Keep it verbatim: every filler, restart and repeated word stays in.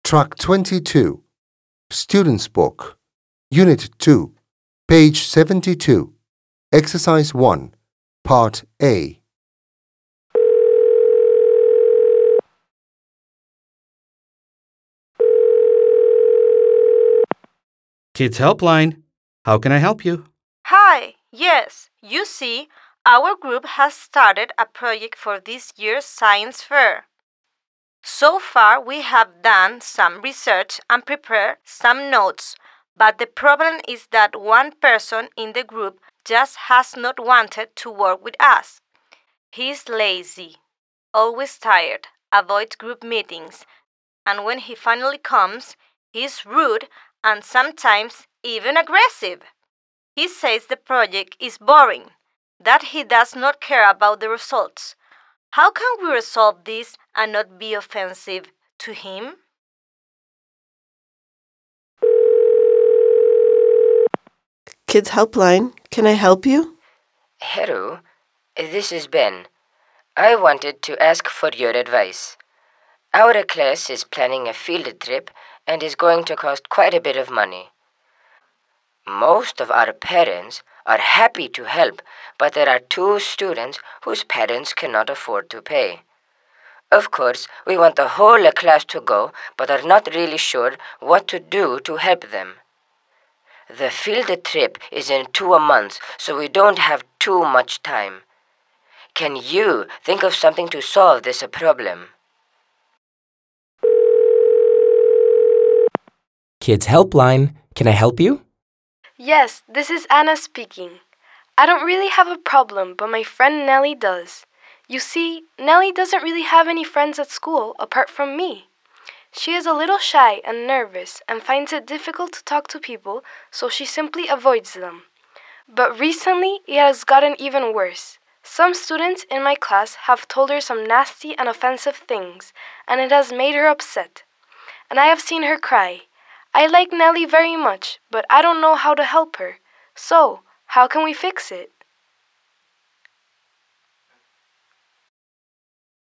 Track twenty-two, Student's Book, Unit two, page seventy-two, Exercise one, Part A. Kids Helpline. How can I help you? Hi, yes, you see, our group has started a project for this year's science fair. So far, we have done some research and prepared some notes, but the problem is that one person in the group just has not wanted to work with us. He's lazy, always tired, avoids group meetings, and when he finally comes, he's rude and sometimes even aggressive. He says the project is boring, that he does not care about the results. How can we resolve this and not be offensive to him? Kids Helpline, can I help you? Hello, this is Ben. I wanted to ask for your advice. Our class is planning a field trip and is going to cost quite a bit of money. Most of our parents are happy to help, but there are two students whose parents cannot afford to pay. Of course, we want the whole class to go, but are not really sure what to do to help them. The field trip is in two months, so we don't have too much time. Can you think of something to solve this problem? Kids Helpline, can I help you? Yes, this is Anna speaking. I don't really have a problem, but my friend Nellie does. You see, Nellie doesn't really have any friends at school apart from me. She is a little shy and nervous and finds it difficult to talk to people, so she simply avoids them. But recently, it has gotten even worse. Some students in my class have told her some nasty and offensive things, and it has made her upset. And I have seen her cry. I like Nellie very much, but I don't know how to help her. So, how can we fix it?